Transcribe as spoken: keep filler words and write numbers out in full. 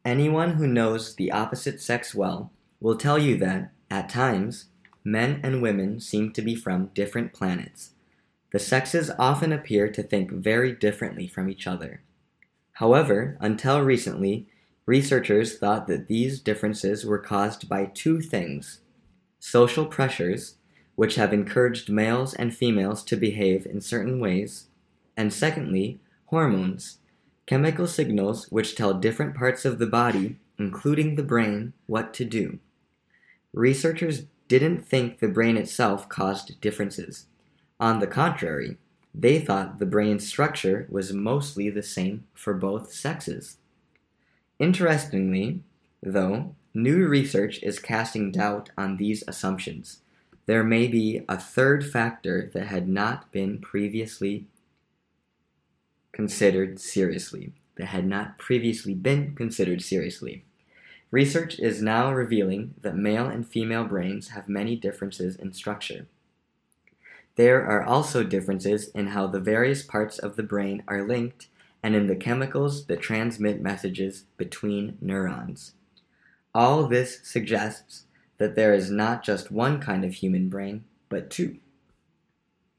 Anyone who knows the opposite sex well will tell you that, at times, men and women seem to be from different planets. The sexes often appear to think very differently from each other. However, until recently, researchers thought that these differences were caused by two things: social pressures, which have encouraged males and females to behave in certain ways, and secondly, hormones, chemical signals which tell different parts of the body, including the brain, what to do. Researchers didn't think the brain itself caused differences. On the contrary, they thought the brain's structure was mostly the same for both sexes. Interestingly, though, new research is casting doubt on these assumptions. There may be a third factor that had not been previously considered seriously, that had not previously been considered seriously. Research is now revealing that male and female brains have many differences in structure. There are also differences in how the various parts of the brain are linked and in the chemicals that transmit messages between neurons. All this suggests that there is not just one kind of human brain, but two.